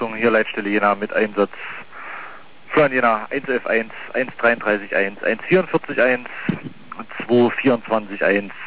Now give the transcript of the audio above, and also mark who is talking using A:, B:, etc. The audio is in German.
A: Richtung hier Leitstelle Jena mit Einsatz von Jena 111.1, 1.33.1, 1.44.1, 2.24.1,